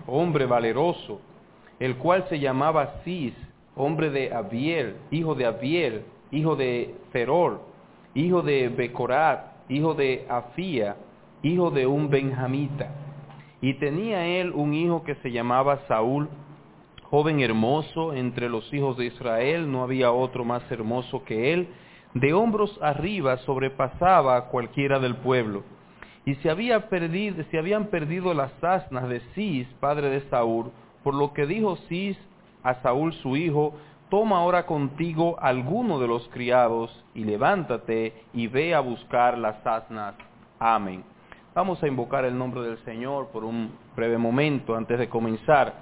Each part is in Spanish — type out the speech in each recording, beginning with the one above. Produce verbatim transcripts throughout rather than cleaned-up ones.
hombre valeroso, el cual se llamaba Cis, hombre de Abiel, hijo de Abiel, hijo de Zeror, hijo de Becorat, hijo de Afía, hijo de un benjamita. Y tenía él un hijo que se llamaba Saúl, joven hermoso entre los hijos de Israel, no había otro más hermoso que él, de hombros arriba sobrepasaba a cualquiera del pueblo. Y se, había perdido, se habían perdido las asnas de Cis, padre de Saúl, por lo que dijo Cis a Saúl su hijo: toma ahora contigo alguno de los criados y levántate y ve a buscar las asnas. Amén. Vamos a invocar el nombre del Señor por un breve momento antes de comenzar.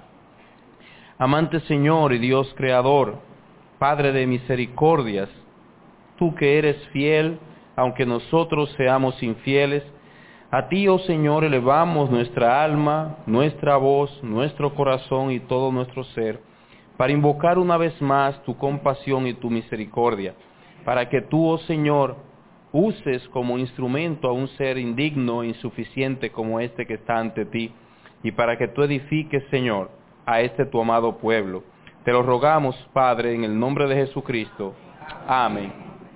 Amante Señor y Dios Creador, Padre de misericordias, tú que eres fiel, aunque nosotros seamos infieles, a ti, oh Señor, elevamos nuestra alma, nuestra voz, nuestro corazón y todo nuestro ser, para invocar una vez más tu compasión y tu misericordia, para que tú, oh Señor, uses como instrumento a un ser indigno e insuficiente como este que está ante ti, y para que tú edifiques, Señor, a este tu amado pueblo. Te lo rogamos, Padre, en el nombre de Jesucristo. Amén.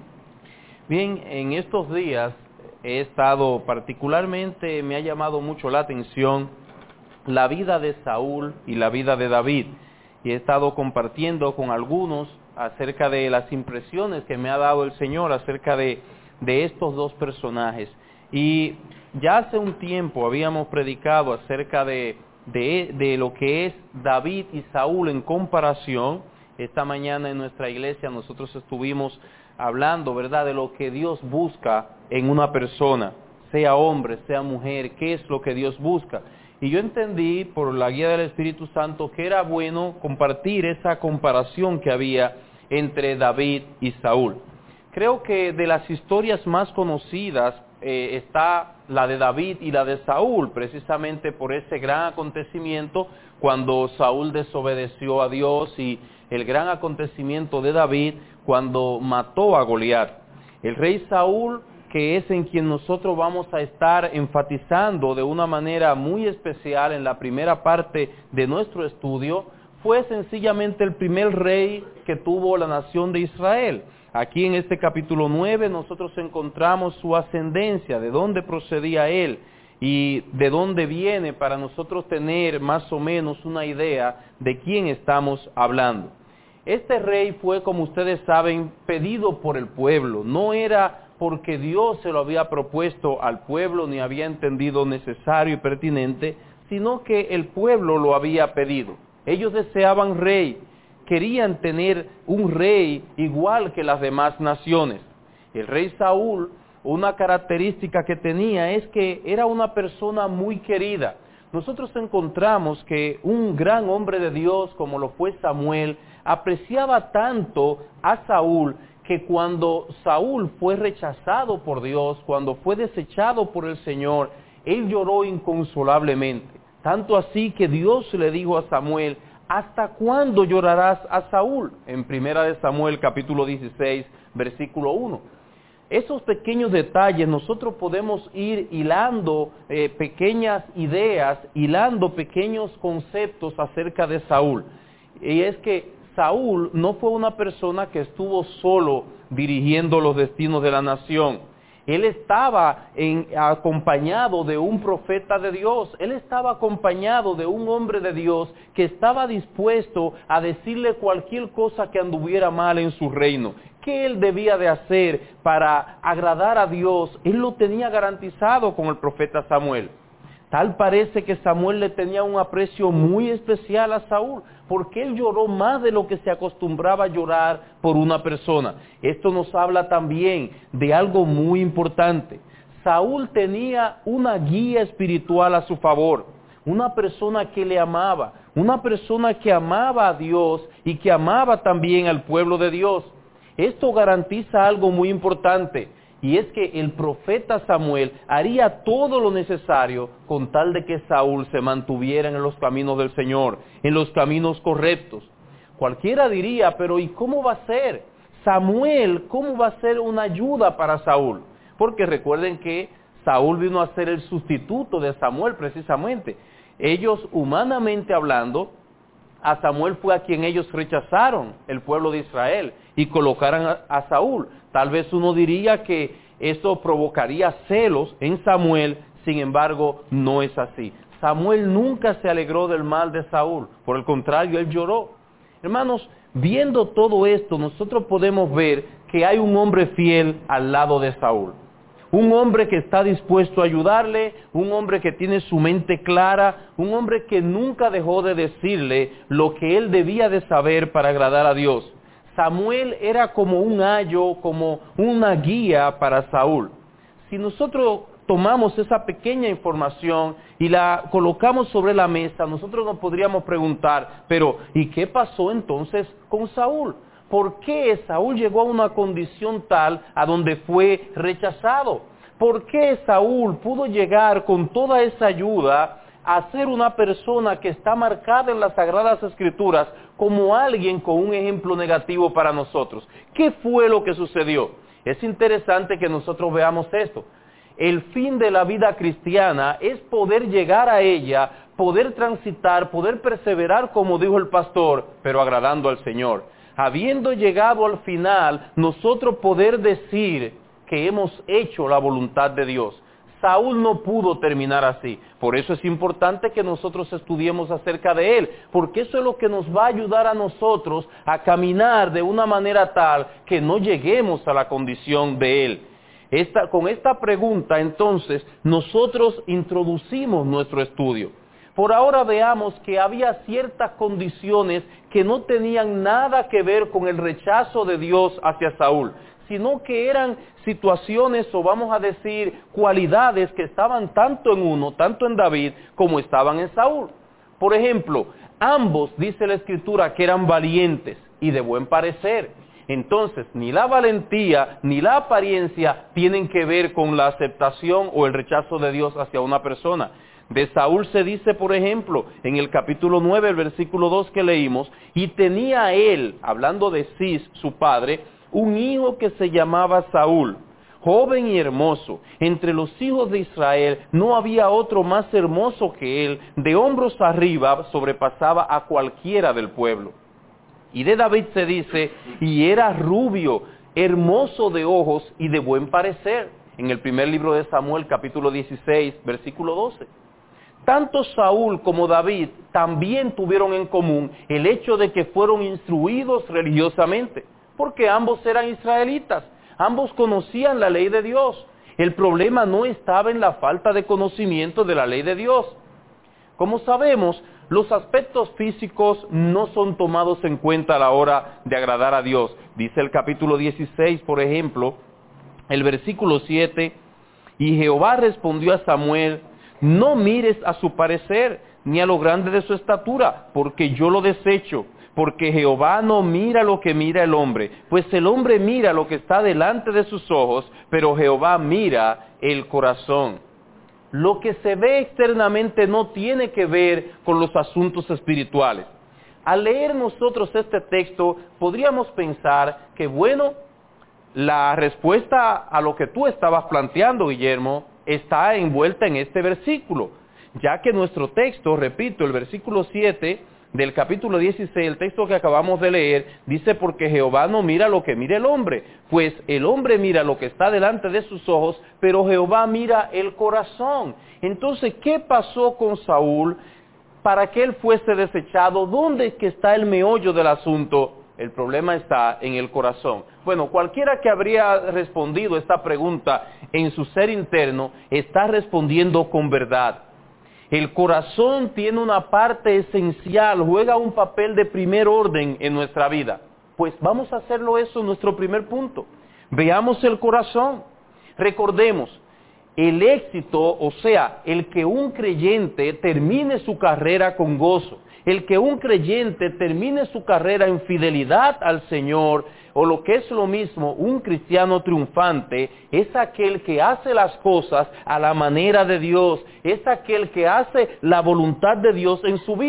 Bien, en estos días he estado, particularmente me ha llamado mucho la atención la vida de Saúl y la vida de David, y he estado compartiendo con algunos acerca de las impresiones que me ha dado el Señor acerca de, de estos dos personajes. Y ya hace un tiempo habíamos predicado acerca de, de, de lo que es David y Saúl en comparación. Esta mañana en nuestra iglesia nosotros estuvimos hablando, ¿verdad?, de lo que Dios busca en una persona, sea hombre, sea mujer, qué es lo que Dios busca. Y yo entendí por la guía del Espíritu Santo que era bueno compartir esa comparación que había entre David y Saúl. Creo que de las historias más conocidas eh, está la de David y la de Saúl, precisamente por ese gran acontecimiento cuando Saúl desobedeció a Dios, y el gran acontecimiento de David cuando mató a Goliat. El rey Saúl, que es en quien nosotros vamos a estar enfatizando de una manera muy especial en la primera parte de nuestro estudio, fue sencillamente el primer rey que tuvo la nación de Israel. Aquí en este capítulo nueve nosotros encontramos su ascendencia, de dónde procedía él y de dónde viene, para nosotros tener más o menos una idea de quién estamos hablando. Este rey fue, como ustedes saben, pedido por el pueblo. No era porque Dios se lo había propuesto al pueblo ni había entendido necesario y pertinente, sino que el pueblo lo había pedido. Ellos deseaban rey, querían tener un rey igual que las demás naciones. El rey Saúl, una característica que tenía es que era una persona muy querida. Nosotros encontramos que un gran hombre de Dios, como lo fue Samuel, apreciaba tanto a Saúl, que cuando Saúl fue rechazado por Dios, cuando fue desechado por el Señor, él lloró inconsolablemente. Tanto así que Dios le dijo a Samuel: ¿hasta cuándo llorarás a Saúl? En primera de Samuel capítulo dieciséis, versículo uno. Esos pequeños detalles nosotros podemos ir hilando eh, pequeñas ideas, hilando pequeños conceptos acerca de Saúl. Y es que Saúl no fue una persona que estuvo solo dirigiendo los destinos de la nación. Él estaba en, acompañado de un profeta de Dios. Él estaba acompañado de un hombre de Dios que estaba dispuesto a decirle cualquier cosa que anduviera mal en su reino. ¿Qué él debía de hacer para agradar a Dios? Él lo tenía garantizado con el profeta Samuel. Tal parece que Samuel le tenía un aprecio muy especial a Saúl, porque él lloró más de lo que se acostumbraba a llorar por una persona. Esto nos habla también de algo muy importante. Saúl tenía una guía espiritual a su favor, una persona que le amaba, una persona que amaba a Dios y que amaba también al pueblo de Dios. Esto garantiza algo muy importante, y es que el profeta Samuel haría todo lo necesario con tal de que Saúl se mantuviera en los caminos del Señor, en los caminos correctos. Cualquiera diría: pero ¿y cómo va a ser? Samuel, ¿cómo va a ser una ayuda para Saúl? Porque recuerden que Saúl vino a ser el sustituto de Samuel precisamente. ellos, humanamente hablando, a Samuel fue a quien ellos rechazaron, el pueblo de Israel, y colocaron a, a Saúl. Tal vez uno diría que eso provocaría celos en Samuel, sin embargo, no es así. Samuel nunca se alegró del mal de Saúl, por el contrario, él lloró. Hermanos, viendo todo esto, nosotros podemos ver que hay un hombre fiel al lado de Saúl. Un hombre que está dispuesto a ayudarle, un hombre que tiene su mente clara, un hombre que nunca dejó de decirle lo que él debía de saber para agradar a Dios. Samuel era como un ayo, como una guía para Saúl. Si nosotros tomamos esa pequeña información y la colocamos sobre la mesa, nosotros nos podríamos preguntar, pero ¿y qué pasó entonces con Saúl? ¿Por qué Saúl llegó a una condición tal a donde fue rechazado? ¿Por qué Saúl pudo llegar con toda esa ayuda a ser una persona que está marcada en las Sagradas Escrituras como alguien con un ejemplo negativo para nosotros? ¿Qué fue lo que sucedió? Es interesante que nosotros veamos esto. El fin de la vida cristiana es poder llegar a ella, poder transitar, poder perseverar, como dijo el pastor, pero agradando al Señor. Habiendo llegado al final, nosotros poder decir que hemos hecho la voluntad de Dios. Saúl no pudo terminar así. Por eso es importante que nosotros estudiemos acerca de él, porque eso es lo que nos va a ayudar a nosotros a caminar de una manera tal que no lleguemos a la condición de él. Esta, con esta pregunta, entonces, nosotros introducimos nuestro estudio. Por ahora veamos que había ciertas condiciones que no tenían nada que ver con el rechazo de Dios hacia Saúl, sino que eran situaciones, o vamos a decir, cualidades que estaban tanto en uno, tanto en David, como estaban en Saúl. Por ejemplo, ambos, dice la Escritura, que eran valientes y de buen parecer. Entonces, ni la valentía ni la apariencia tienen que ver con la aceptación o el rechazo de Dios hacia una persona. De Saúl se dice, por ejemplo, en el capítulo nueve, el versículo dos que leímos, y tenía él, hablando de Cis, su padre, un hijo que se llamaba Saúl, joven y hermoso. Entre los hijos de Israel no había otro más hermoso que él, de hombros arriba sobrepasaba a cualquiera del pueblo. Y de David se dice, y era rubio, hermoso de ojos y de buen parecer, en el primer libro de Samuel, capítulo dieciséis, versículo doce. Tanto Saúl como David también tuvieron en común el hecho de que fueron instruidos religiosamente, porque ambos eran israelitas, ambos conocían la ley de Dios. El problema no estaba en la falta de conocimiento de la ley de Dios. Como sabemos, los aspectos físicos no son tomados en cuenta a la hora de agradar a Dios. Dice el capítulo dieciséis, por ejemplo, el versículo siete, y Jehová respondió a Samuel, no mires a su parecer, ni a lo grande de su estatura, porque yo lo desecho, porque Jehová no mira lo que mira el hombre, pues el hombre mira lo que está delante de sus ojos, pero Jehová mira el corazón. Lo que se ve externamente no tiene que ver con los asuntos espirituales. Al leer nosotros este texto, podríamos pensar que, bueno, la respuesta a lo que tú estabas planteando, Guillermo, está envuelta en este versículo, ya que nuestro texto, repito, el versículo siete del capítulo dieciséis, el texto que acabamos de leer, dice, porque Jehová no mira lo que mira el hombre, pues el hombre mira lo que está delante de sus ojos, pero Jehová mira el corazón. Entonces, ¿qué pasó con Saúl para que él fuese desechado? ¿Dónde es que está el meollo del asunto? El problema está en el corazón. Bueno, cualquiera que habría respondido esta pregunta en su ser interno está respondiendo con verdad. El corazón tiene una parte esencial, juega un papel de primer orden en nuestra vida. Pues vamos a hacerlo eso en nuestro primer punto. Veamos el corazón. Recordemos, el éxito, o sea, el que un creyente termine su carrera con gozo, el que un creyente termine su carrera en fidelidad al Señor, o lo que es lo mismo, un cristiano triunfante, es aquel que hace las cosas a la manera de Dios, es aquel que hace la voluntad de Dios en su vida.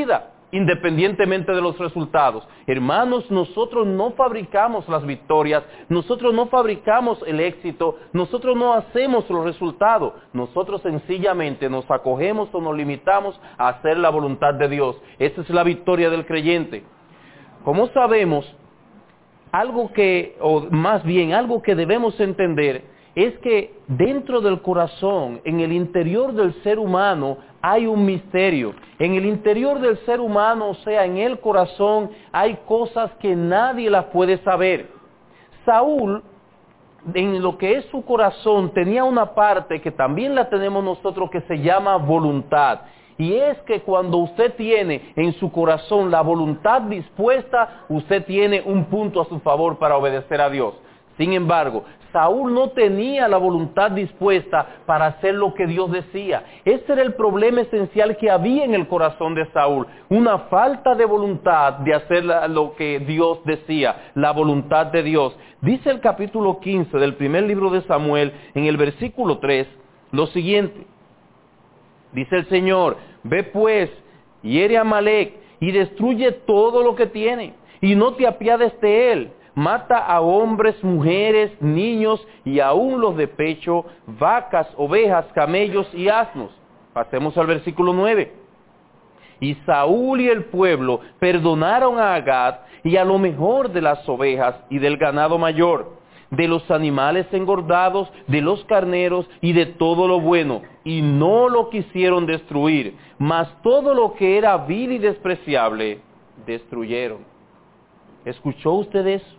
independientemente de los resultados. Hermanos, nosotros no fabricamos las victorias, nosotros no fabricamos el éxito, nosotros no hacemos los resultados, nosotros sencillamente nos acogemos o nos limitamos a hacer la voluntad de Dios. Esa es la victoria del creyente. Como sabemos, algo que, o más bien algo que debemos entender, es que dentro del corazón, en el interior del ser humano, hay un misterio. En el interior del ser humano, o sea, en el corazón, hay cosas que nadie las puede saber. Saúl, en lo que es su corazón, tenía una parte que también la tenemos nosotros que se llama voluntad. Y es que cuando usted tiene en su corazón la voluntad dispuesta, usted tiene un punto a su favor para obedecer a Dios. Sin embargo, Saúl no tenía la voluntad dispuesta para hacer lo que Dios decía. Ese era el problema esencial que había en el corazón de Saúl. Una falta de voluntad de hacer lo que Dios decía, la voluntad de Dios. Dice el capítulo quince del primer libro de Samuel, en el versículo tres, lo siguiente. Dice el Señor, ve pues, hiere a Amalec y destruye todo lo que tiene, y no te apiades de él. Mata a hombres, mujeres, niños y aún los de pecho, vacas, ovejas, camellos y asnos. Pasemos al versículo nueve. Y Saúl y el pueblo perdonaron a Agag y a lo mejor de las ovejas y del ganado mayor, de los animales engordados, de los carneros y de todo lo bueno, y no lo quisieron destruir, mas todo lo que era vil y despreciable destruyeron. ¿Escuchó usted eso?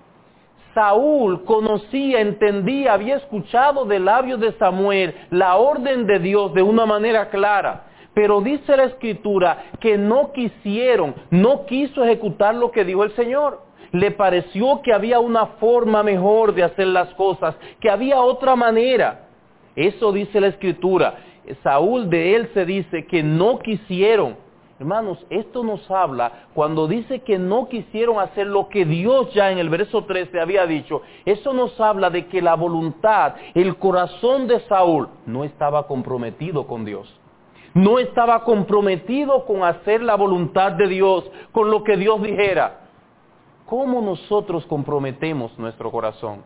Saúl conocía, entendía, había escuchado de labios de Samuel la orden de Dios de una manera clara. Pero dice la Escritura que no quisieron, no quiso ejecutar lo que dijo el Señor. Le pareció que había una forma mejor de hacer las cosas, que había otra manera. Eso dice la Escritura. Saúl, de él se dice que no quisieron. Hermanos, esto nos habla, cuando dice que no quisieron hacer lo que Dios ya en el verso trece había dicho, eso nos habla de que la voluntad, el corazón de Saúl no estaba comprometido con Dios. No estaba comprometido con hacer la voluntad de Dios, con lo que Dios dijera. ¿Cómo nosotros comprometemos nuestro corazón?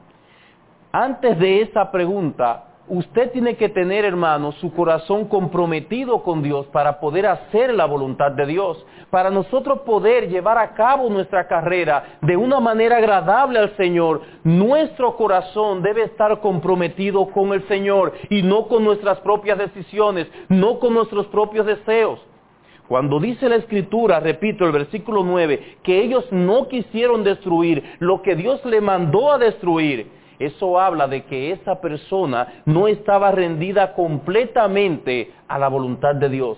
Antes de esa pregunta, usted tiene que tener, hermano, su corazón comprometido con Dios para poder hacer la voluntad de Dios. Para nosotros poder llevar a cabo nuestra carrera de una manera agradable al Señor, nuestro corazón debe estar comprometido con el Señor y no con nuestras propias decisiones, no con nuestros propios deseos. Cuando dice la Escritura, repito, el versículo nueve, que ellos no quisieron destruir lo que Dios le mandó a destruir, eso habla de que esa persona no estaba rendida completamente a la voluntad de Dios.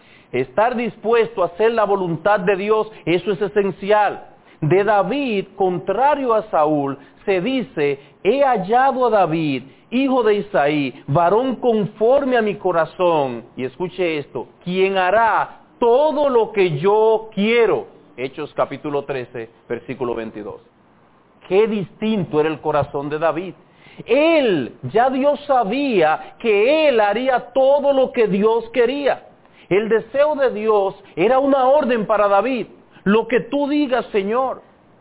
Estar dispuesto a hacer la voluntad de Dios, eso es esencial. De David, contrario a Saúl, se dice, he hallado a David, hijo de Isaí, varón conforme a mi corazón. Y escuche esto, quien hará todo lo que yo quiero. Hechos capítulo trece, versículo veintidós. Qué distinto era el corazón de David. Él, ya Dios sabía que él haría todo lo que Dios quería. El deseo de Dios era una orden para David. Lo que tú digas, Señor.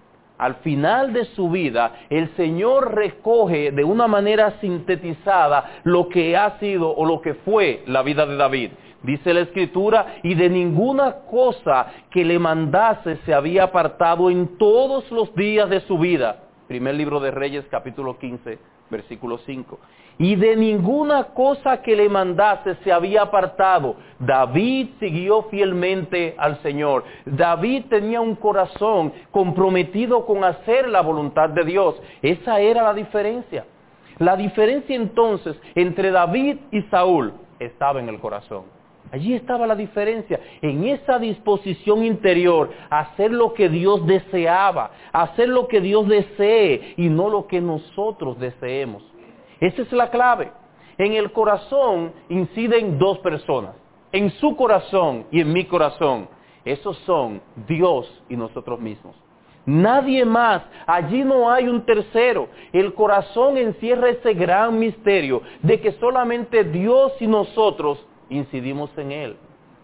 Al final de su vida, el Señor recoge de una manera sintetizada lo que ha sido o lo que fue la vida de David. Dice la Escritura, y de ninguna cosa que le mandase se había apartado en todos los días de su vida. Primer libro de Reyes, capítulo quince, versículo cinco. Y de ninguna cosa que le mandase se había apartado. David siguió fielmente al Señor. David tenía un corazón comprometido con hacer la voluntad de Dios. Esa era la diferencia. La diferencia entonces entre David y Saúl estaba en el corazón. Allí estaba la diferencia, en esa disposición interior, a hacer lo que Dios deseaba, a hacer lo que Dios desee y no lo que nosotros deseemos. Esa es la clave. En el corazón inciden dos personas, en su corazón y en mi corazón. Esos son Dios y nosotros mismos. Nadie más, allí no hay un tercero. El corazón encierra ese gran misterio de que solamente Dios y nosotros incidimos en él.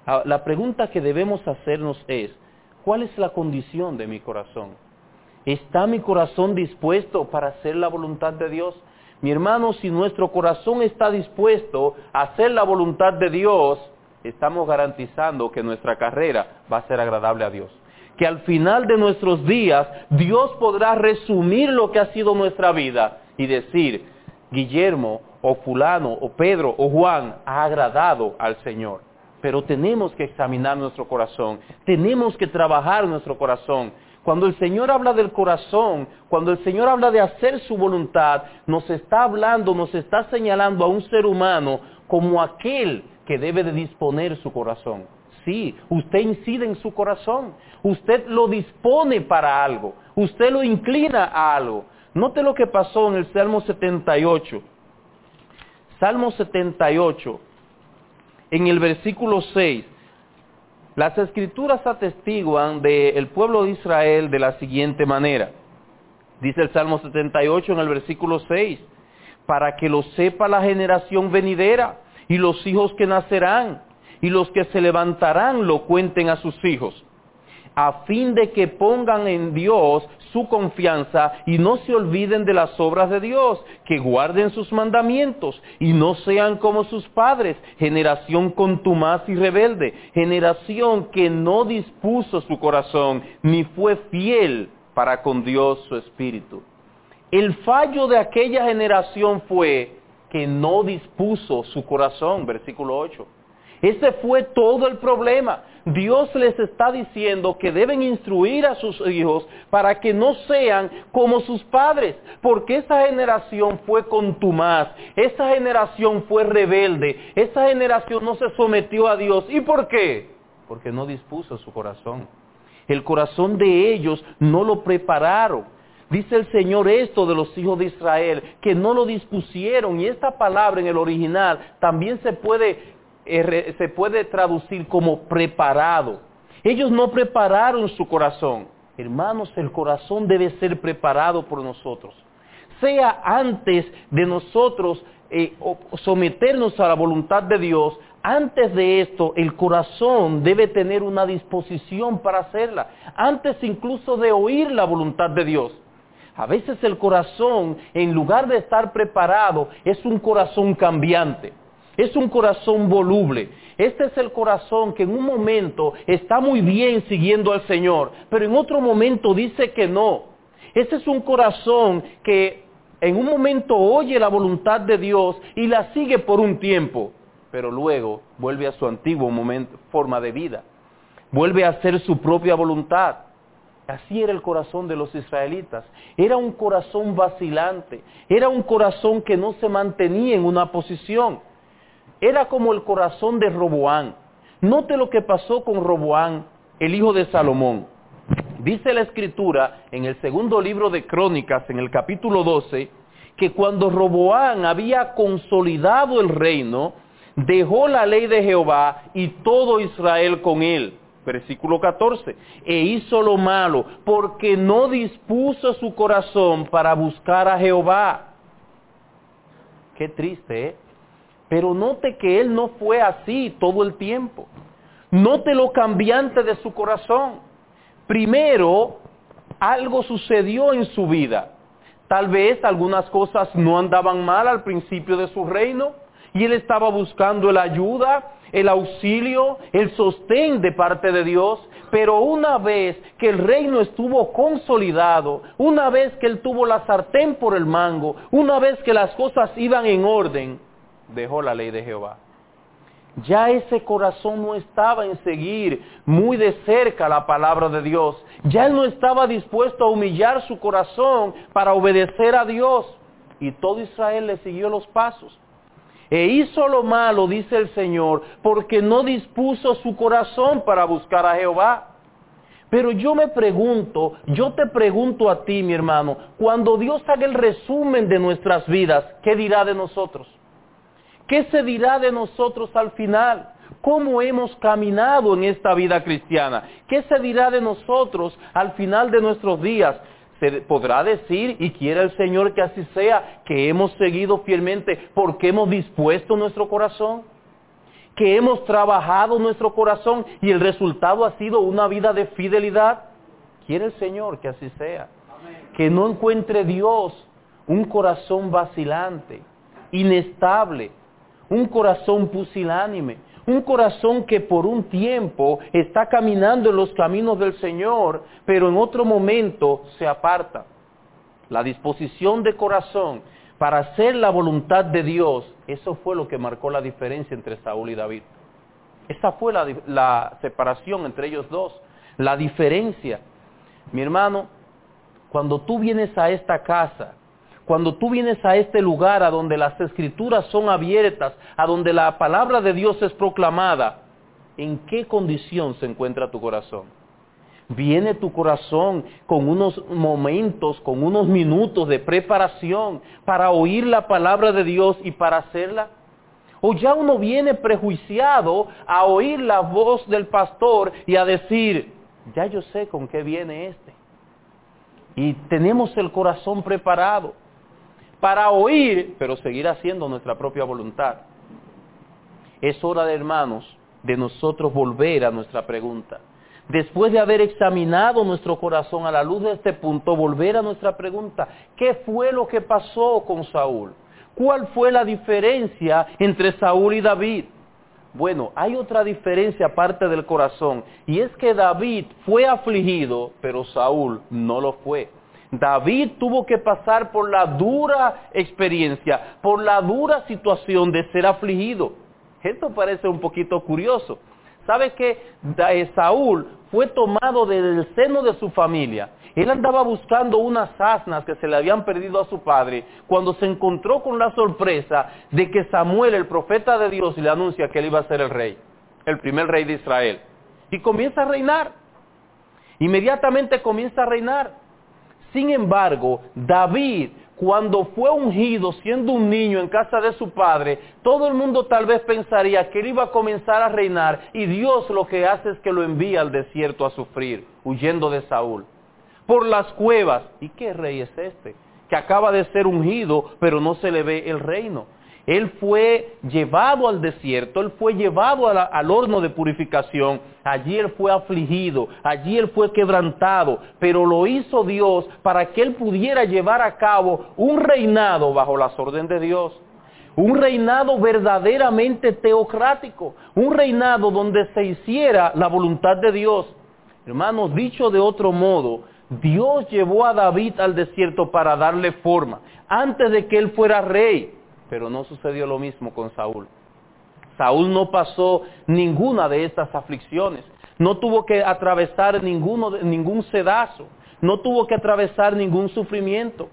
La pregunta que debemos hacernos es, ¿cuál es la condición de mi corazón? ¿Está mi corazón dispuesto para hacer la voluntad de Dios? Mi hermano, si nuestro corazón está dispuesto a hacer la voluntad de Dios, estamos garantizando que nuestra carrera va a ser agradable a Dios. Que al final de nuestros días, Dios podrá resumir lo que ha sido nuestra vida y decir, Guillermo, o fulano, o Pedro, o Juan, ha agradado al Señor. Pero tenemos que examinar nuestro corazón, tenemos que trabajar nuestro corazón. Cuando el Señor habla del corazón, cuando el Señor habla de hacer su voluntad, nos está hablando, nos está señalando a un ser humano como aquel que debe de disponer su corazón. Sí, usted incide en su corazón, usted lo dispone para algo, usted lo inclina a algo. Note lo que pasó en el Salmo setenta y ocho. Salmo setenta y ocho, en el versículo seis. Las Escrituras atestiguan del pueblo de Israel de la siguiente manera. Dice el Salmo setenta y ocho en el versículo seis, para que lo sepa la generación venidera y los hijos que nacerán, y los que se levantarán lo cuenten a sus hijos, a fin de que pongan en Dios su confianza y no se olviden de las obras de Dios, que guarden sus mandamientos y no sean como sus padres, generación contumaz y rebelde, generación que no dispuso su corazón ni fue fiel para con Dios su espíritu. El fallo de aquella generación fue que no dispuso su corazón, versículo ocho. Ese fue todo el problema. Dios les está diciendo que deben instruir a sus hijos para que no sean como sus padres, porque esa generación fue contumaz, esa generación fue rebelde, esa generación no se sometió a Dios. ¿Y por qué? Porque no dispuso su corazón. El corazón de ellos no lo prepararon. Dice el Señor esto de los hijos de Israel, que no lo dispusieron, y esta palabra en el original también se puede se puede traducir como preparado. Ellos no prepararon su corazón. Hermanos, el corazón debe ser preparado por nosotros. Sea antes de nosotros eh, someternos a la voluntad de Dios, antes de esto, el corazón debe tener una disposición para hacerla. Antes incluso de oír la voluntad de Dios. A veces el corazón, en lugar de estar preparado, es un corazón cambiante. Es un corazón voluble. Este es el corazón que en un momento está muy bien siguiendo al Señor, pero en otro momento dice que no. Este es un corazón que en un momento oye la voluntad de Dios y la sigue por un tiempo, pero luego vuelve a su antiguo momento, forma de vida. Vuelve a hacer su propia voluntad. Así era el corazón de los israelitas. Era un corazón vacilante. Era un corazón que no se mantenía en una posición. Era como el corazón de Roboán. Note lo que pasó con Roboán, el hijo de Salomón. Dice la Escritura en el segundo libro de Crónicas, en el capítulo doce, que cuando Roboán había consolidado el reino, dejó la ley de Jehová y todo Israel con él. Versículo catorce. E hizo lo malo, porque no dispuso su corazón para buscar a Jehová. Qué triste, ¿eh? Pero note que él no fue así todo el tiempo. Note lo cambiante de su corazón. Primero, algo sucedió en su vida. Tal vez algunas cosas no andaban mal al principio de su reino, y él estaba buscando la ayuda, el auxilio, el sostén de parte de Dios. Pero una vez que el reino estuvo consolidado, una vez que él tuvo la sartén por el mango, una vez que las cosas iban en orden, dejó la ley de Jehová. Ya ese corazón no estaba en seguir muy de cerca la palabra de Dios. Ya él no estaba dispuesto a humillar su corazón para obedecer a Dios. Y todo Israel le siguió los pasos. E hizo lo malo, dice el Señor, porque no dispuso su corazón para buscar a Jehová. Pero yo me pregunto, yo te pregunto a ti, mi hermano, cuando Dios haga el resumen de nuestras vidas, ¿qué dirá de nosotros? ¿Qué se dirá de nosotros al final? ¿Cómo hemos caminado en esta vida cristiana? ¿Qué se dirá de nosotros al final de nuestros días? Se podrá decir, y quiere el Señor que así sea, que hemos seguido fielmente porque hemos dispuesto nuestro corazón. que hemos trabajado nuestro corazón y el resultado ha sido una vida de fidelidad. Quiere el Señor que así sea. Amén. Que no encuentre Dios un corazón vacilante, inestable, un corazón pusilánime, un corazón que por un tiempo está caminando en los caminos del Señor, pero en otro momento se aparta. La disposición de corazón para hacer la voluntad de Dios, eso fue lo que marcó la diferencia entre Saúl y David. Esa fue la, la separación entre ellos dos, la diferencia. Mi hermano, cuando tú vienes a esta casa, cuando tú vienes a este lugar a donde las escrituras son abiertas, a donde la palabra de Dios es proclamada, ¿en qué condición se encuentra tu corazón? ¿Viene tu corazón con unos momentos, con unos minutos de preparación para oír la palabra de Dios y para hacerla? ¿O ya uno viene prejuiciado a oír la voz del pastor y a decir, ya yo sé con qué viene este? Y tenemos el corazón preparado para oír, pero seguir haciendo nuestra propia voluntad. Es hora, de hermanos, de nosotros volver a nuestra pregunta. Después de haber examinado nuestro corazón a la luz de este punto, volver a nuestra pregunta. ¿Qué fue lo que pasó con Saúl? ¿Cuál fue la diferencia entre Saúl y David? Bueno, hay otra diferencia aparte del corazón, y es que David fue afligido, pero Saúl no lo fue. David tuvo que pasar por la dura experiencia, por la dura situación de ser afligido. Esto parece un poquito curioso. ¿Sabe que Saúl fue tomado del seno de su familia? Él andaba buscando unas asnas que se le habían perdido a su padre, cuando se encontró con la sorpresa de que Samuel, el profeta de Dios, le anuncia que él iba a ser el rey, el primer rey de Israel. Y comienza a reinar. Inmediatamente comienza a reinar. Sin embargo, David, cuando fue ungido siendo un niño en casa de su padre, todo el mundo tal vez pensaría que él iba a comenzar a reinar, y Dios lo que hace es que lo envía al desierto a sufrir, huyendo de Saúl, por las cuevas. ¿Y qué rey es este? Que acaba de ser ungido, pero no se le ve el reino. Él fue llevado al desierto, él fue llevado a la, al horno de purificación, allí él fue afligido, allí él fue quebrantado, pero lo hizo Dios para que él pudiera llevar a cabo un reinado bajo las órdenes de Dios, un reinado verdaderamente teocrático, un reinado donde se hiciera la voluntad de Dios. Hermanos, dicho de otro modo, Dios llevó a David al desierto para darle forma, antes de que él fuera rey. Pero no sucedió lo mismo con Saúl. Saúl no pasó ninguna de estas aflicciones. No tuvo que atravesar ninguno, ningún sedazo. No tuvo que atravesar ningún sufrimiento.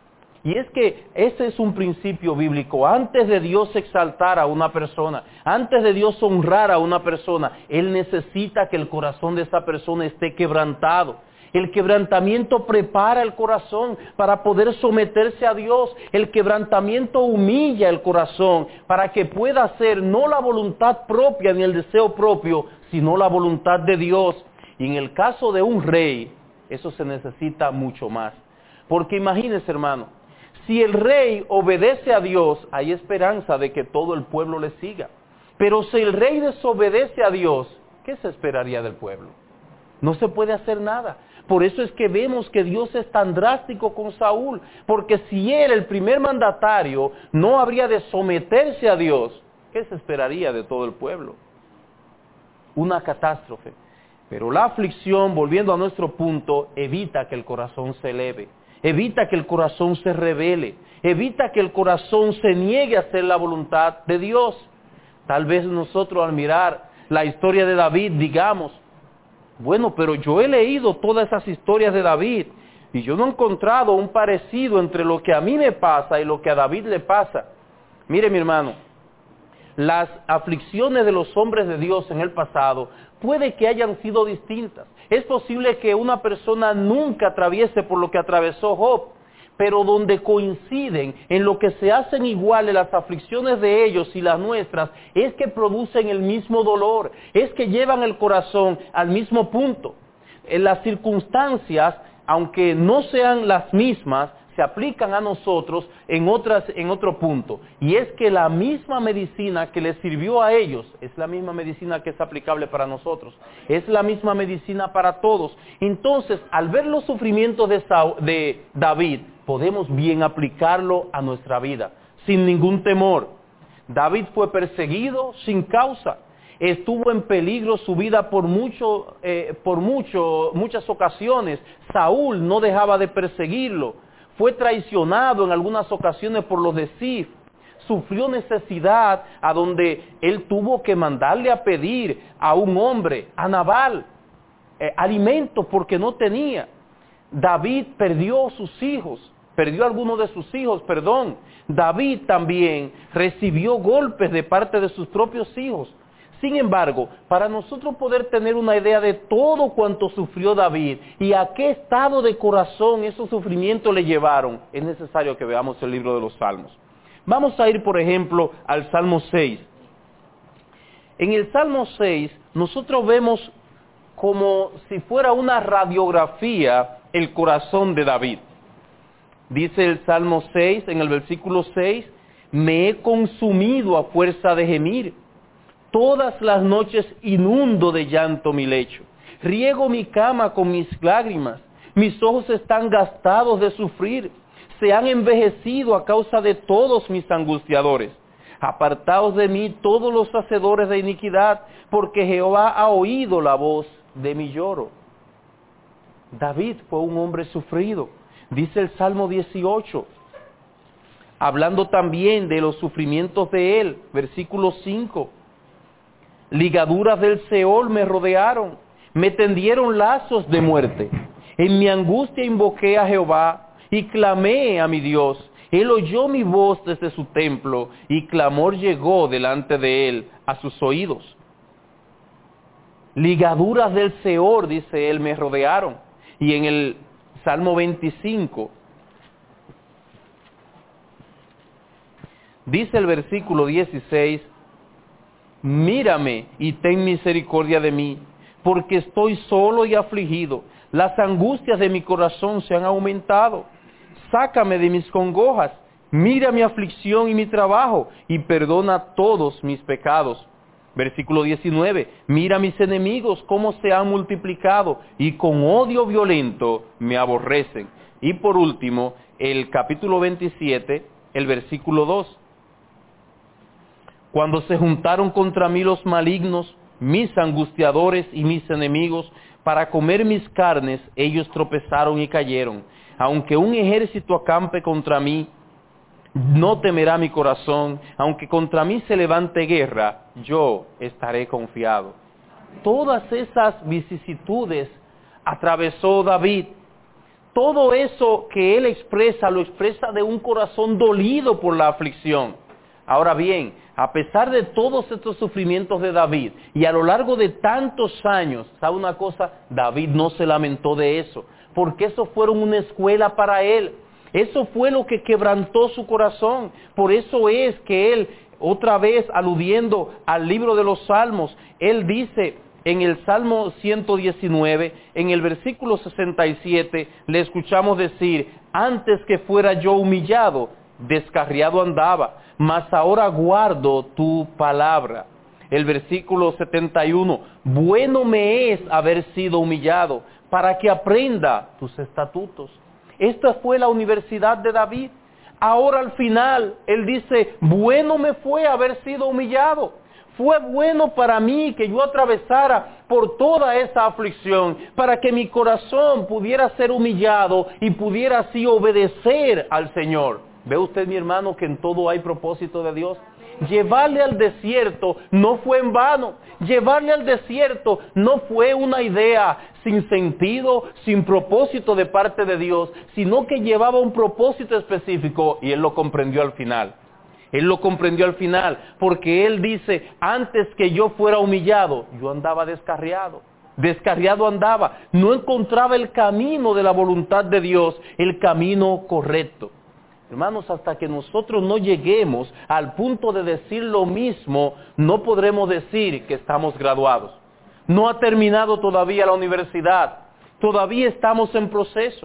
Y es que ese es un principio bíblico. Antes de Dios exaltar a una persona, antes de Dios honrar a una persona, Él necesita que el corazón de esa persona esté quebrantado. El quebrantamiento prepara el corazón para poder someterse a Dios. El quebrantamiento humilla el corazón para que pueda hacer no la voluntad propia ni el deseo propio, sino la voluntad de Dios. Y en el caso de un rey, eso se necesita mucho más. Porque imagínense, hermano, si el rey obedece a Dios, hay esperanza de que todo el pueblo le siga. Pero si el rey desobedece a Dios, ¿qué se esperaría del pueblo? No se puede hacer nada. Por eso es que vemos que Dios es tan drástico con Saúl, porque si él, el primer mandatario, no habría de someterse a Dios, ¿qué se esperaría de todo el pueblo? Una catástrofe. Pero la aflicción, volviendo a nuestro punto, evita que el corazón se eleve, evita que el corazón se rebele, evita que el corazón se niegue a hacer la voluntad de Dios. Tal vez nosotros al mirar la historia de David digamos, bueno, pero yo he leído todas esas historias de David y yo no he encontrado un parecido entre lo que a mí me pasa y lo que a David le pasa. Mire, mi hermano, las aflicciones de los hombres de Dios en el pasado puede que hayan sido distintas. Es posible que una persona nunca atraviese por lo que atravesó Job, pero donde coinciden en lo que se hacen iguales las aflicciones de ellos y las nuestras, es que producen el mismo dolor, es que llevan el corazón al mismo punto. En las circunstancias, aunque no sean las mismas, se aplican a nosotros en, otras, en otro punto. Y es que la misma medicina que les sirvió a ellos es la misma medicina que es aplicable para nosotros. Es la misma medicina para todos. Entonces, al ver los sufrimientos de, Saúl, de David, podemos bien aplicarlo a nuestra vida, sin ningún temor. David fue perseguido sin causa. Estuvo en peligro su vida por, mucho, eh, por mucho, muchas ocasiones. Saúl no dejaba de perseguirlo. Fue traicionado en algunas ocasiones por los de Zif. Sufrió necesidad a donde él tuvo que mandarle a pedir a un hombre, a Nabal, eh, alimentos porque no tenía. David perdió sus hijos, perdió algunos de sus hijos, perdón. David también recibió golpes de parte de sus propios hijos. Sin embargo, para nosotros poder tener una idea de todo cuanto sufrió David y a qué estado de corazón esos sufrimientos le llevaron, es necesario que veamos el libro de los Salmos. Vamos a ir, por ejemplo, al Salmo seis. En el Salmo seis, nosotros vemos como si fuera una radiografía el corazón de David. Dice el Salmo seis, en el versículo seis, me he consumido a fuerza de gemir. Todas las noches inundo de llanto mi lecho. Riego mi cama con mis lágrimas. Mis ojos están gastados de sufrir. Se han envejecido a causa de todos mis angustiadores. Apartaos de mí todos los hacedores de iniquidad, porque Jehová ha oído la voz de mi lloro. David fue un hombre sufrido. Dice el Salmo dieciocho, hablando también de los sufrimientos de él, versículo cinco. Ligaduras del Seol me rodearon, me tendieron lazos de muerte. En mi angustia invoqué a Jehová y clamé a mi Dios. Él oyó mi voz desde su templo y clamor llegó delante de él a sus oídos. Ligaduras del Seol, dice él, me rodearon. Y en el Salmo veinticinco, dice el versículo dieciséis, mírame y ten misericordia de mí, porque estoy solo y afligido. Las angustias de mi corazón se han aumentado. Sácame de mis congojas. Mira mi aflicción y mi trabajo, y perdona todos mis pecados. Versículo diecinueve, mira mis enemigos cómo se han multiplicado, y con odio violento me aborrecen. Y por último, el capítulo veintisiete, el versículo dos. Cuando se juntaron contra mí los malignos, mis angustiadores y mis enemigos, para comer mis carnes, ellos tropezaron y cayeron. Aunque un ejército acampe contra mí, no temerá mi corazón. Aunque contra mí se levante guerra, yo estaré confiado. Todas esas vicisitudes atravesó David. Todo eso que él expresa, lo expresa de un corazón dolido por la aflicción. Ahora bien, a pesar de todos estos sufrimientos de David, y a lo largo de tantos años, ¿sabe una cosa? David no se lamentó de eso, porque eso fueron una escuela para él. Eso fue lo que quebrantó su corazón. Por eso es que él, otra vez aludiendo al libro de los Salmos, él dice en el Salmo ciento diecinueve, en el versículo sesenta y siete, le escuchamos decir, antes que fuera yo humillado, descarriado andaba, mas ahora guardo tu palabra. El versículo setenta y uno, bueno me es haber sido humillado, para que aprenda tus estatutos. Esta fue la universidad de David. Ahora al final, él dice, bueno me fue haber sido humillado. Fue bueno para mí que yo atravesara por toda esa aflicción, para que mi corazón pudiera ser humillado y pudiera así obedecer al Señor. ¿Ve usted, mi hermano, que en todo hay propósito de Dios? Llevarle al desierto no fue en vano. Llevarle al desierto no fue una idea sin sentido, sin propósito de parte de Dios, sino que llevaba un propósito específico y él lo comprendió al final. Él lo comprendió al final, porque él dice, antes que yo fuera humillado, yo andaba descarriado. Descarriado andaba, no encontraba el camino de la voluntad de Dios, el camino correcto. Hermanos, hasta que nosotros no lleguemos al punto de decir lo mismo, no podremos decir que estamos graduados. No ha terminado todavía la universidad, todavía estamos en proceso.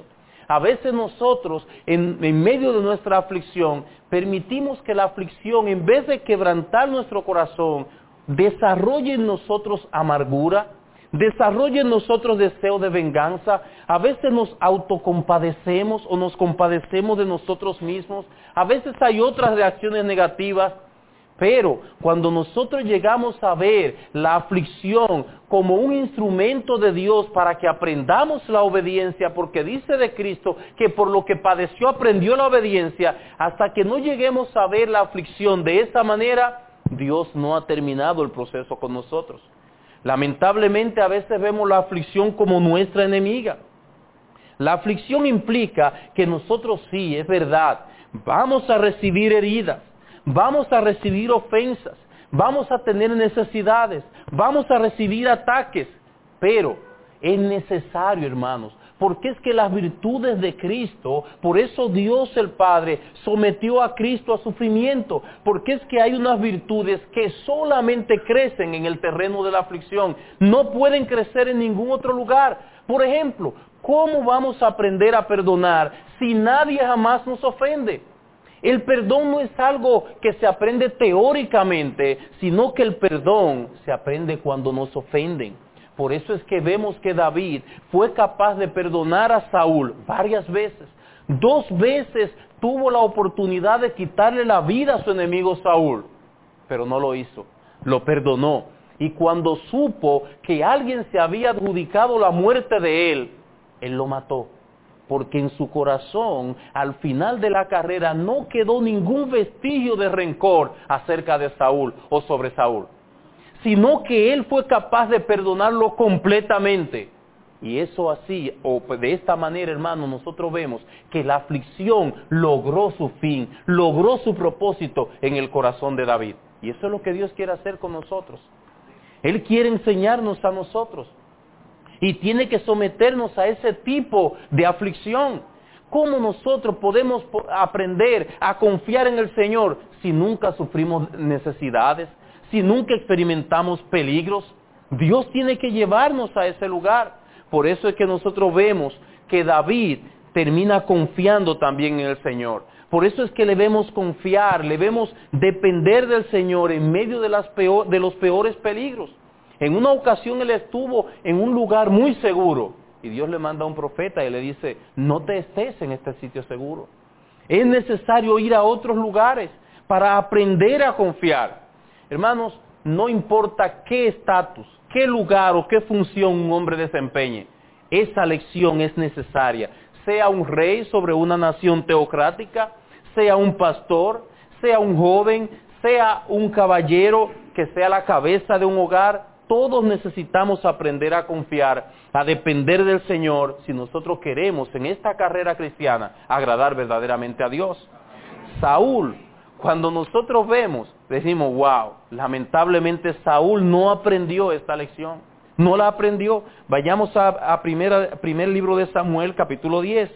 A veces nosotros, en, en medio de nuestra aflicción, permitimos que la aflicción, en vez de quebrantar nuestro corazón, desarrolle en nosotros amargura, desarrolle en nosotros deseo de venganza. A veces nos autocompadecemos o nos compadecemos de nosotros mismos. A veces hay otras reacciones negativas. Pero cuando nosotros llegamos a ver la aflicción como un instrumento de Dios para que aprendamos la obediencia, porque dice de Cristo que por lo que padeció aprendió la obediencia, hasta que no lleguemos a ver la aflicción de esa manera, Dios no ha terminado el proceso con nosotros. Lamentablemente a veces vemos la aflicción como nuestra enemiga. La aflicción implica que nosotros sí, es verdad, vamos a recibir heridas, vamos a recibir ofensas, vamos a tener necesidades, vamos a recibir ataques, pero es necesario, hermanos, porque es que las virtudes de Cristo, por eso Dios el Padre sometió a Cristo a sufrimiento, porque es que hay unas virtudes que solamente crecen en el terreno de la aflicción, no pueden crecer en ningún otro lugar. Por ejemplo, ¿cómo vamos a aprender a perdonar si nadie jamás nos ofende? El perdón no es algo que se aprende teóricamente, sino que el perdón se aprende cuando nos ofenden. Por eso es que vemos que David fue capaz de perdonar a Saúl varias veces. Dos veces tuvo la oportunidad de quitarle la vida a su enemigo Saúl, pero no lo hizo, lo perdonó. Y cuando supo que alguien se había adjudicado la muerte de él, él lo mató. Porque en su corazón, al final de la carrera, no quedó ningún vestigio de rencor acerca de Saúl o sobre Saúl, sino que él fue capaz de perdonarlo completamente. Y eso así, o de esta manera, hermano, nosotros vemos que la aflicción logró su fin, logró su propósito en el corazón de David. Y eso es lo que Dios quiere hacer con nosotros. Él quiere enseñarnos a nosotros. Y tiene que someternos a ese tipo de aflicción. ¿Cómo nosotros podemos aprender a confiar en el Señor si nunca sufrimos necesidades, si nunca experimentamos peligros? Dios tiene que llevarnos a ese lugar. Por eso es que nosotros vemos que David termina confiando también en el Señor. Por eso es que le vemos confiar, le vemos depender del Señor en medio de, las peor, de los peores peligros. En una ocasión él estuvo en un lugar muy seguro y Dios le manda a un profeta y le dice, no te estés en este sitio seguro. Es necesario ir a otros lugares para aprender a confiar. Hermanos, no importa qué estatus, qué lugar o qué función un hombre desempeñe, esa lección es necesaria. Sea un rey sobre una nación teocrática, sea un pastor, sea un joven, sea un caballero que sea la cabeza de un hogar, todos necesitamos aprender a confiar, a depender del Señor, si nosotros queremos en esta carrera cristiana agradar verdaderamente a Dios. Saúl, cuando nosotros vemos, decimos, wow, lamentablemente Saúl no aprendió esta lección, no la aprendió. Vayamos a, a primera, primer libro de Samuel, capítulo diez.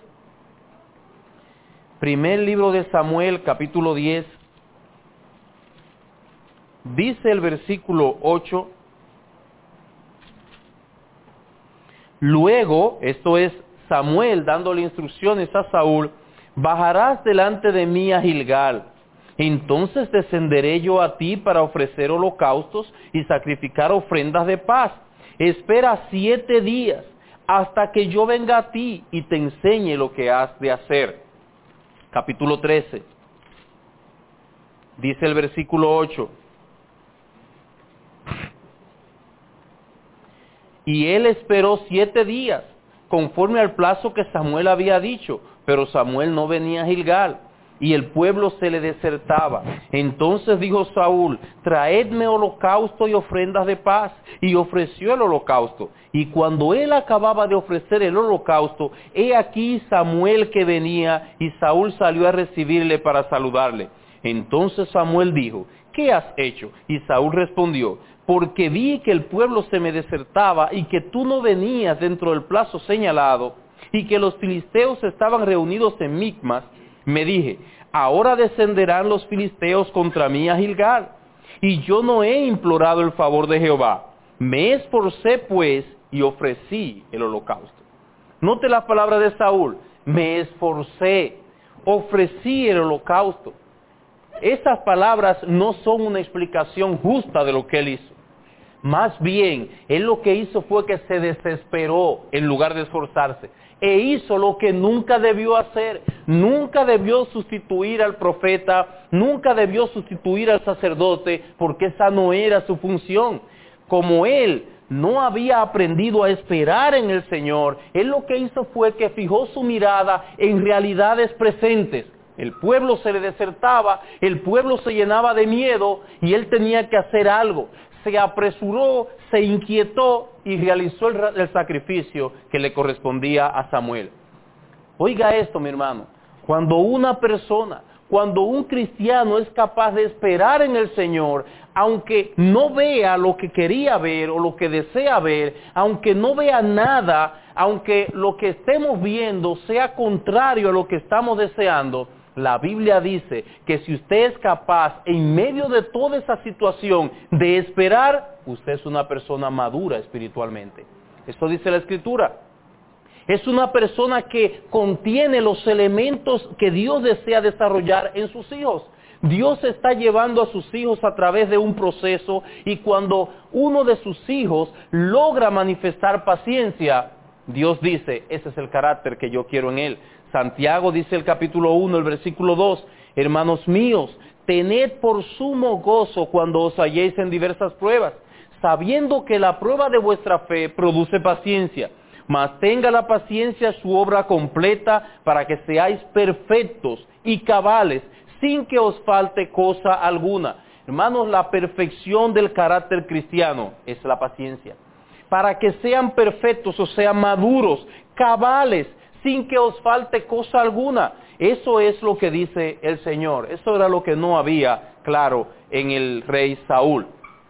Primer libro de Samuel, capítulo diez. Dice el versículo ocho. Luego, esto es Samuel dándole instrucciones a Saúl, bajarás delante de mí a Gilgal. Entonces descenderé yo a ti para ofrecer holocaustos y sacrificar ofrendas de paz. Espera siete días hasta que yo venga a ti y te enseñe lo que has de hacer. Capítulo trece. Dice el versículo ocho. Y él esperó siete días, conforme al plazo que Samuel había dicho, pero Samuel no venía a Gilgal, y el pueblo se le desertaba. Entonces dijo Saúl, traedme holocausto y ofrendas de paz, y ofreció el holocausto. Y cuando él acababa de ofrecer el holocausto, he aquí Samuel que venía, y Saúl salió a recibirle para saludarle. Entonces Samuel dijo, ¿qué has hecho? Y Saúl respondió, porque vi que el pueblo se me desertaba y que tú no venías dentro del plazo señalado y que los filisteos estaban reunidos en Micmas, me dije, ahora descenderán los filisteos contra mí a Gilgal. Y yo no he implorado el favor de Jehová. Me esforcé pues y ofrecí el holocausto. Note la palabra de Saúl. me esforcé, ofrecí el holocausto. Estas palabras no son una explicación justa de lo que él hizo. Más bien, él lo que hizo fue que se desesperó en lugar de esforzarse. E hizo lo que nunca debió hacer. Nunca debió sustituir al profeta, nunca debió sustituir al sacerdote, porque esa no era su función. Como él no había aprendido a esperar en el Señor, él lo que hizo fue que fijó su mirada en realidades presentes. El pueblo se le desertaba, el pueblo se llenaba de miedo y él tenía que hacer algo. Se apresuró, se inquietó y realizó el, el sacrificio que le correspondía a Samuel. Oiga esto, mi hermano, cuando una persona, cuando un cristiano es capaz de esperar en el Señor, aunque no vea lo que quería ver o lo que desea ver, aunque no vea nada, aunque lo que estemos viendo sea contrario a lo que estamos deseando, la Biblia dice que si usted es capaz, en medio de toda esa situación, de esperar, usted es una persona madura espiritualmente. Esto dice la Escritura. Es una persona que contiene los elementos que Dios desea desarrollar en sus hijos. Dios está llevando a sus hijos a través de un proceso y cuando uno de sus hijos logra manifestar paciencia, Dios dice, ese es el carácter que yo quiero en él. Santiago dice el capítulo uno, el versículo dos, hermanos míos, tened por sumo gozo cuando os halléis en diversas pruebas, sabiendo que la prueba de vuestra fe produce paciencia, mas tenga la paciencia su obra completa para que seáis perfectos y cabales, sin que os falte cosa alguna. Hermanos, la perfección del carácter cristiano es la paciencia. Para que sean perfectos, o sea, maduros, cabales, sin que os falte cosa alguna. Eso es lo que dice el Señor. Eso era lo que no había, claro, en el rey Saúl.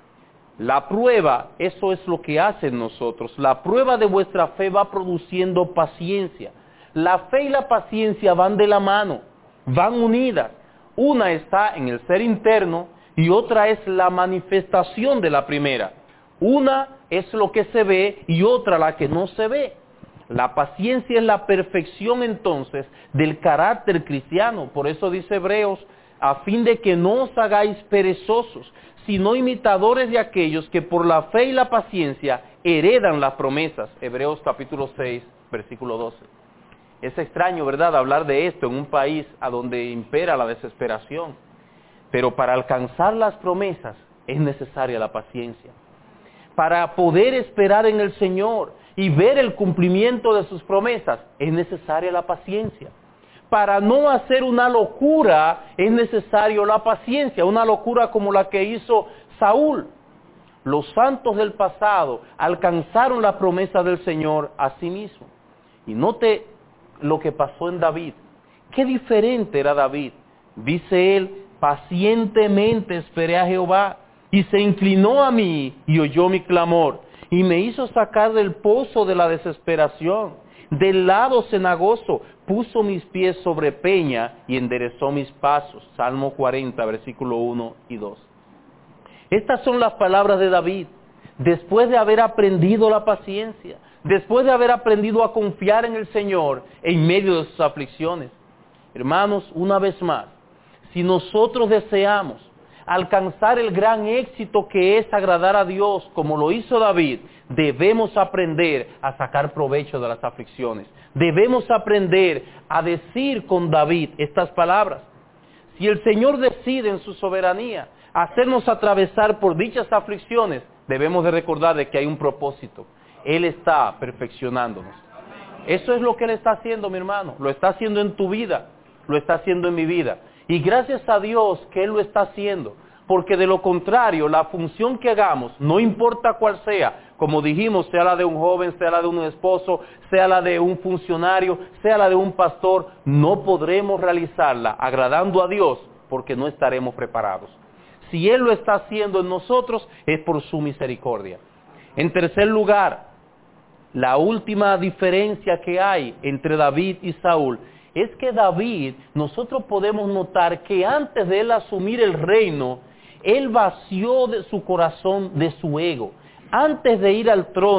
La prueba, eso es lo que hace en nosotros. La prueba de vuestra fe va produciendo paciencia. La fe y la paciencia van de la mano, van unidas. Una está en el ser interno y otra es la manifestación de la primera. Una es lo que se ve y otra la que no se ve. La paciencia es la perfección entonces del carácter cristiano. Por eso dice Hebreos, a fin de que no os hagáis perezosos, sino imitadores de aquellos que por la fe y la paciencia heredan las promesas. Hebreos capítulo seis, versículo doce. Es extraño, ¿verdad?, hablar de esto en un país a donde impera la desesperación. Pero para alcanzar las promesas es necesaria la paciencia. Para poder esperar en el Señor y ver el cumplimiento de sus promesas, es necesaria la paciencia. Para no hacer una locura, es necesario la paciencia, una locura como la que hizo Saúl. Los santos del pasado alcanzaron la promesa del Señor a sí mismos. Y note lo que pasó en David. Qué diferente era David. Dice él, pacientemente esperé a Jehová, y se inclinó a mí y oyó mi clamor, y me hizo sacar del pozo de la desesperación, del lado cenagoso, puso mis pies sobre peña y enderezó mis pasos. Salmo cuarenta, versículo uno y dos. Estas son las palabras de David, después de haber aprendido la paciencia, después de haber aprendido a confiar en el Señor en medio de sus aflicciones. Hermanos, una vez más, si nosotros deseamos alcanzar el gran éxito que es agradar a Dios, como lo hizo David, debemos aprender a sacar provecho de las aflicciones. Debemos aprender a decir con David estas palabras. Si el Señor decide en su soberanía hacernos atravesar por dichas aflicciones, debemos de recordar de que hay un propósito. Él está perfeccionándonos. Eso es lo que Él está haciendo, mi hermano. Lo está haciendo en tu vida, lo está haciendo en mi vida. Y gracias a Dios que Él lo está haciendo, porque de lo contrario, la función que hagamos, no importa cuál sea, como dijimos, sea la de un joven, sea la de un esposo, sea la de un funcionario, sea la de un pastor, no podremos realizarla agradando a Dios, porque no estaremos preparados. Si Él lo está haciendo en nosotros, es por su misericordia. En tercer lugar, la última diferencia que hay entre David y Saúl es que David, nosotros podemos notar que antes de él asumir el reino, él vació de su corazón de su ego. Antes de ir al trono,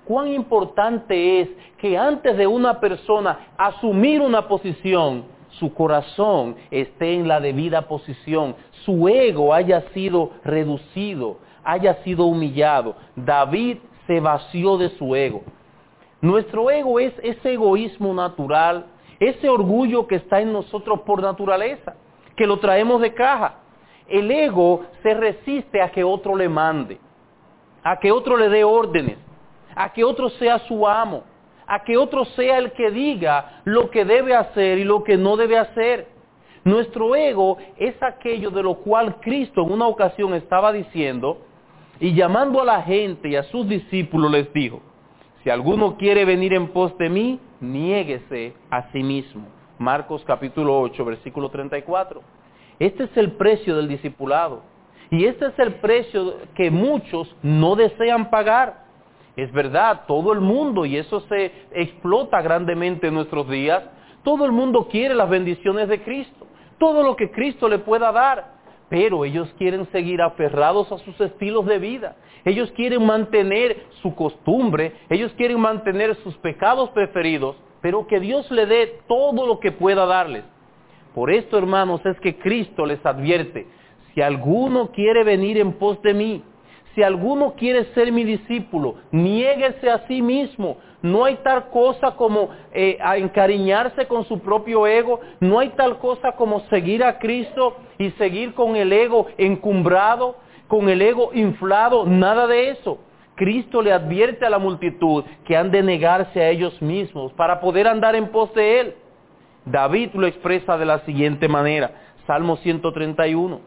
cuán importante es que antes de una persona asumir una posición, su corazón esté en la debida posición, su ego haya sido reducido, haya sido humillado. David se vació de su ego. Nuestro ego es ese egoísmo natural, ese orgullo que está en nosotros por naturaleza, que lo traemos de caja. El ego se resiste a que otro le mande, a que otro le dé órdenes, a que otro sea su amo, a que otro sea el que diga lo que debe hacer y lo que no debe hacer. Nuestro ego es aquello de lo cual Cristo en una ocasión estaba diciendo, y llamando a la gente y a sus discípulos les dijo: si alguno quiere venir en pos de mí, niéguese a sí mismo. Marcos capítulo ocho, versículo treinta y cuatro. Este es el precio del discipulado. Y este es el precio que muchos no desean pagar. Es verdad, todo el mundo, y eso se explota grandemente en nuestros días, todo el mundo quiere las bendiciones de Cristo, todo lo que Cristo le pueda dar, pero ellos quieren seguir aferrados a sus estilos de vida, ellos quieren mantener su costumbre, ellos quieren mantener sus pecados preferidos, pero que Dios le dé todo lo que pueda darles. Por esto, hermanos, es que Cristo les advierte: si alguno quiere venir en pos de mí, si alguno quiere ser mi discípulo, niéguese a sí mismo. No hay tal cosa como eh, a encariñarse con su propio ego, no hay tal cosa como seguir a Cristo y seguir con el ego encumbrado, con el ego inflado, nada de eso. Cristo le advierte a la multitud que han de negarse a ellos mismos para poder andar en pos de Él. David lo expresa de la siguiente manera, Salmo ciento treinta y uno.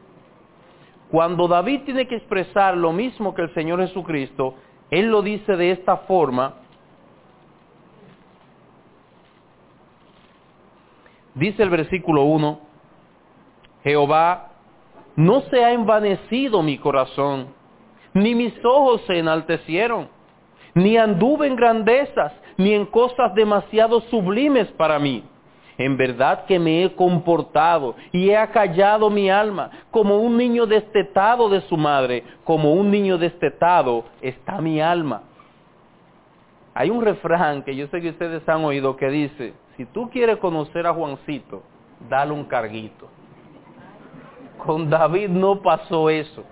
Cuando David tiene que expresar lo mismo que el Señor Jesucristo, él lo dice de esta forma. Dice el versículo uno, Jehová, no se ha envanecido mi corazón, ni mis ojos se enaltecieron, ni anduve en grandezas, ni en cosas demasiado sublimes para mí. En verdad que me he comportado y he acallado mi alma, como un niño destetado de su madre, como un niño destetado está mi alma. Hay un refrán que yo sé que ustedes han oído que dice: si tú quieres conocer a Juancito, dale un carguito. Con David no pasó eso.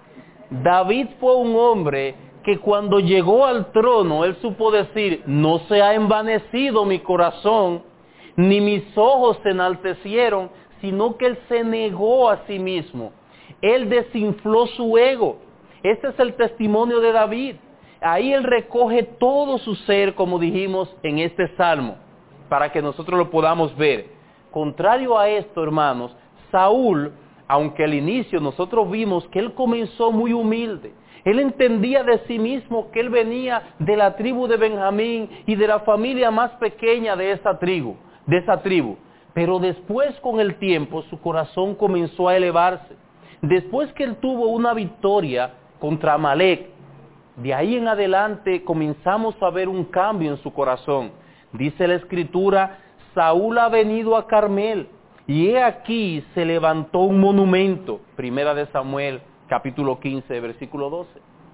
David fue un hombre que cuando llegó al trono, él supo decir: no se ha envanecido mi corazón, ni mis ojos se enaltecieron, sino que él se negó a sí mismo. Él desinfló su ego. Este es el testimonio de David. Ahí él recoge todo su ser, como dijimos en este salmo, para que nosotros lo podamos ver. Contrario a esto, hermanos, Saúl, aunque al inicio nosotros vimos que él comenzó muy humilde, él entendía de sí mismo que él venía de la tribu de Benjamín y de la familia más pequeña de esa tribu, de esa tribu. Pero después, con el tiempo, su corazón comenzó a elevarse. Después que él tuvo una victoria contra Amalek, de ahí en adelante comenzamos a ver un cambio en su corazón. Dice la Escritura: Saúl ha venido a Carmel, y he aquí se levantó un monumento. Primera de Samuel, capítulo quince, versículo doce.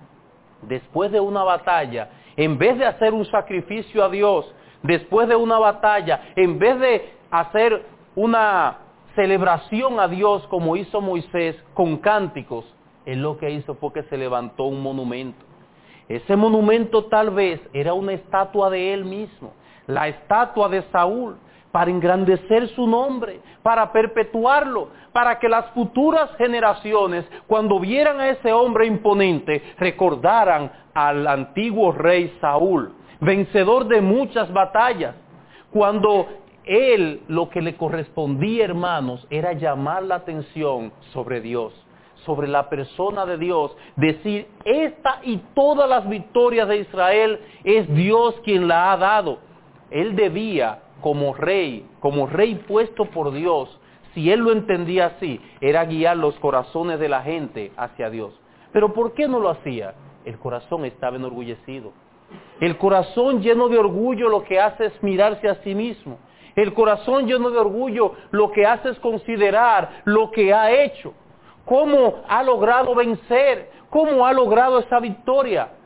Después de una batalla, en vez de hacer un sacrificio a Dios, después de una batalla, en vez de hacer una celebración a Dios como hizo Moisés con cánticos, él lo que hizo fue que se levantó un monumento. Ese monumento tal vez era una estatua de él mismo, la estatua de Saúl, para engrandecer su nombre, para perpetuarlo, para que las futuras generaciones, cuando vieran a ese hombre imponente, recordaran al antiguo rey Saúl, vencedor de muchas batallas, cuando él lo que le correspondía, hermanos, era llamar la atención sobre Dios, sobre la persona de Dios, decir: esta y todas las victorias de Israel es Dios quien la ha dado. Él debía, como rey, como rey puesto por Dios, si él lo entendía así, era guiar los corazones de la gente hacia Dios. Pero ¿por qué no lo hacía? El corazón estaba enorgullecido. El corazón lleno de orgullo lo que hace es mirarse a sí mismo. El corazón lleno de orgullo lo que hace es considerar lo que ha hecho, cómo ha logrado vencer, cómo ha logrado esa victoria.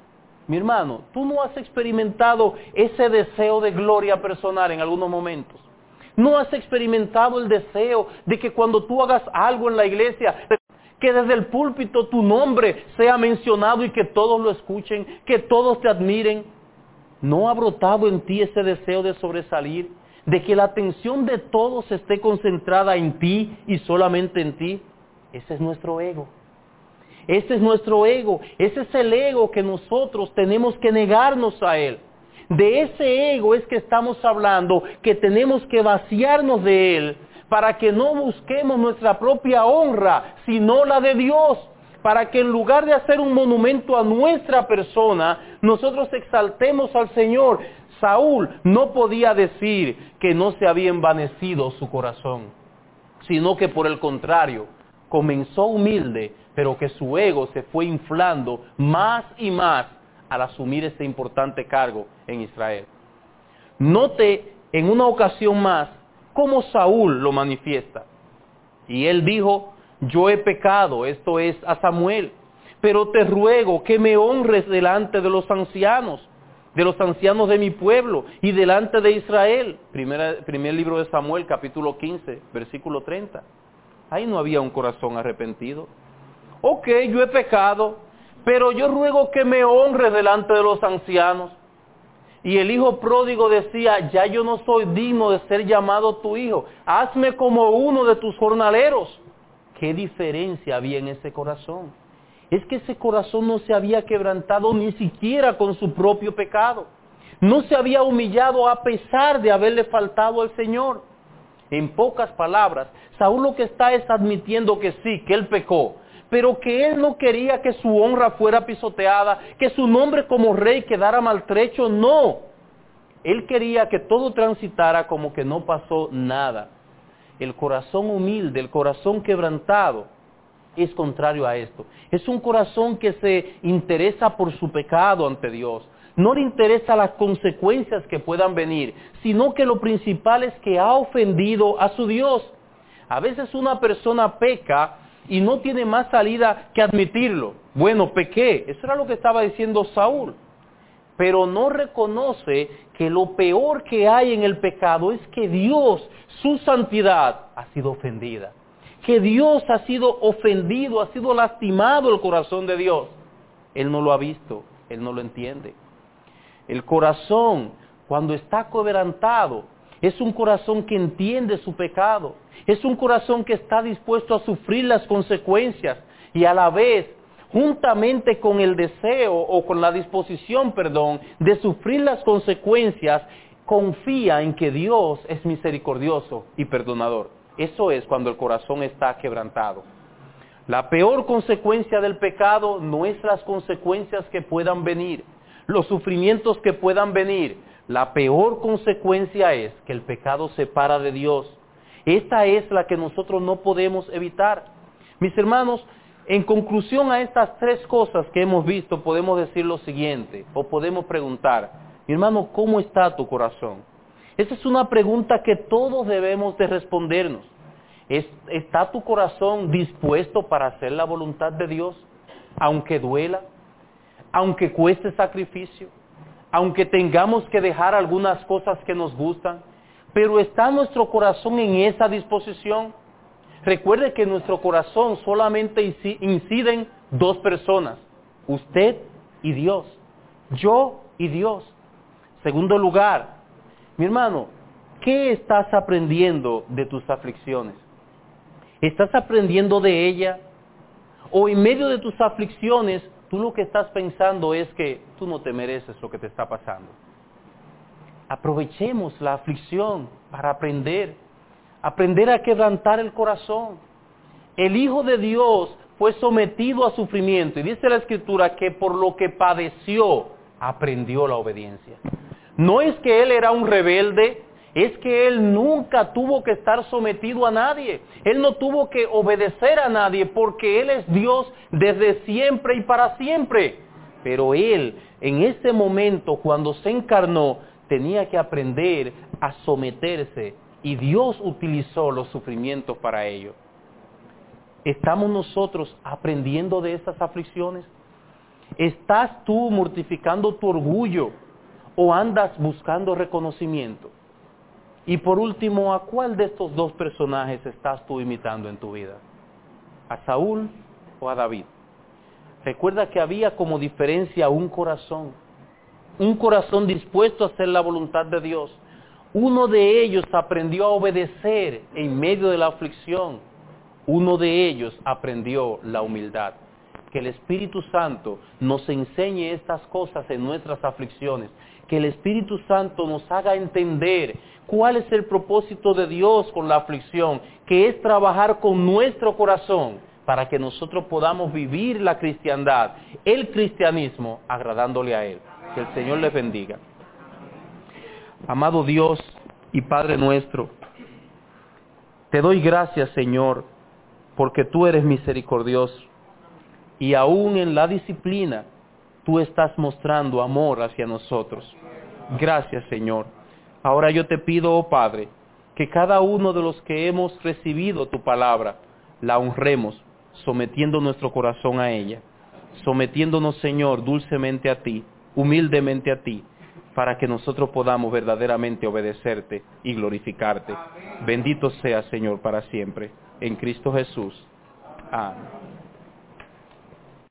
Mi hermano, tú no has experimentado ese deseo de gloria personal en algunos momentos. No has experimentado el deseo de que cuando tú hagas algo en la iglesia, que desde el púlpito tu nombre sea mencionado y que todos lo escuchen, que todos te admiren. ¿No ha brotado en ti ese deseo de sobresalir? De que la atención de todos esté concentrada en ti y solamente en ti. Ese es nuestro ego. Ese es nuestro ego. Ese es el ego que nosotros tenemos que negarnos a él. De ese ego es que estamos hablando, que tenemos que vaciarnos de él para que no busquemos nuestra propia honra, sino la de Dios. Para que en lugar de hacer un monumento a nuestra persona, nosotros exaltemos al Señor. Saúl no podía decir que no se había envanecido su corazón, sino que por el contrario, comenzó humilde, pero que su ego se fue inflando más y más al asumir este importante cargo en Israel. Note en una ocasión más cómo Saúl lo manifiesta. Y él dijo: yo he pecado, esto es a Samuel, pero te ruego que me honres delante de los ancianos, de los ancianos de mi pueblo y delante de Israel. Primera, primer libro de Samuel, capítulo quince, versículo treinta. Ahí no había un corazón arrepentido. Ok, yo he pecado, pero yo ruego que me honres delante de los ancianos. Y el hijo pródigo decía: ya yo no soy digno de ser llamado tu hijo, hazme como uno de tus jornaleros. ¿Qué diferencia había en ese corazón? Es que ese corazón no se había quebrantado ni siquiera con su propio pecado. No se había humillado a pesar de haberle faltado al Señor. En pocas palabras, Saúl lo que está es admitiendo que sí, que él pecó, pero que él no quería que su honra fuera pisoteada, que su nombre como rey quedara maltrecho, no. Él quería que todo transitara como que no pasó nada. El corazón humilde, el corazón quebrantado, es contrario a esto. Es un corazón que se interesa por su pecado ante Dios. No le interesa las consecuencias que puedan venir, sino que lo principal es que ha ofendido a su Dios. A veces una persona peca y no tiene más salida que admitirlo. Bueno, pequé, eso era lo que estaba diciendo Saúl. Pero no reconoce que lo peor que hay en el pecado es que Dios, su santidad, ha sido ofendida. Que Dios ha sido ofendido, ha sido lastimado el corazón de Dios. Él no lo ha visto, él no lo entiende. El corazón, cuando está quebrantado, es un corazón que entiende su pecado. Es un corazón que está dispuesto a sufrir las consecuencias y a la vez, juntamente con el deseo o con la disposición, perdón, de sufrir las consecuencias, confía en que Dios es misericordioso y perdonador. Eso es cuando el corazón está quebrantado. La peor consecuencia del pecado no es las consecuencias que puedan venir, los sufrimientos que puedan venir. La peor consecuencia es que el pecado separa de Dios. Esta es la que nosotros no podemos evitar. Mis hermanos, en conclusión a estas tres cosas que hemos visto, podemos decir lo siguiente, o podemos preguntar: mi hermano, ¿cómo está tu corazón? Esa es una pregunta que todos debemos de respondernos. ¿Está tu corazón dispuesto para hacer la voluntad de Dios, aunque duela, aunque cueste sacrificio, aunque tengamos que dejar algunas cosas que nos gustan? Pero ¿está nuestro corazón en esa disposición? Recuerde que en nuestro corazón solamente inciden dos personas, usted y Dios, yo y Dios. Segundo lugar, mi hermano, ¿qué estás aprendiendo de tus aflicciones? ¿Estás aprendiendo de ella? ¿O en medio de tus aflicciones, tú lo que estás pensando es que tú no te mereces lo que te está pasando? Aprovechemos la aflicción para aprender, aprender a quebrantar el corazón. El Hijo de Dios fue sometido a sufrimiento y dice la Escritura que por lo que padeció, aprendió la obediencia. No es que Él era un rebelde, es que Él nunca tuvo que estar sometido a nadie. Él no tuvo que obedecer a nadie porque Él es Dios desde siempre y para siempre. Pero Él, en ese momento, cuando se encarnó, tenía que aprender a someterse y Dios utilizó los sufrimientos para ello. ¿Estamos nosotros aprendiendo de esas aflicciones? ¿Estás tú mortificando tu orgullo o andas buscando reconocimiento? Y por último, ¿a cuál de estos dos personajes estás tú imitando en tu vida? ¿A Saúl o a David? Recuerda que había como diferencia un corazón, un corazón dispuesto a hacer la voluntad de Dios. Uno de ellos aprendió a obedecer en medio de la aflicción. Uno de ellos aprendió la humildad. Que el Espíritu Santo nos enseñe estas cosas en nuestras aflicciones. Que el Espíritu Santo nos haga entender cuál es el propósito de Dios con la aflicción, que es trabajar con nuestro corazón para que nosotros podamos vivir la cristiandad, el cristianismo, agradándole a Él. Que el Señor les bendiga. Amado Dios y Padre nuestro, te doy gracias, Señor, porque tú eres misericordioso y aún en la disciplina tú estás mostrando amor hacia nosotros. Gracias, Señor. Ahora yo te pido, oh Padre, que cada uno de los que hemos recibido tu palabra, la honremos, sometiendo nuestro corazón a ella, sometiéndonos, Señor, dulcemente a ti, humildemente a ti, para que nosotros podamos verdaderamente obedecerte y glorificarte. Bendito sea, Señor, para siempre. En Cristo Jesús. Amén.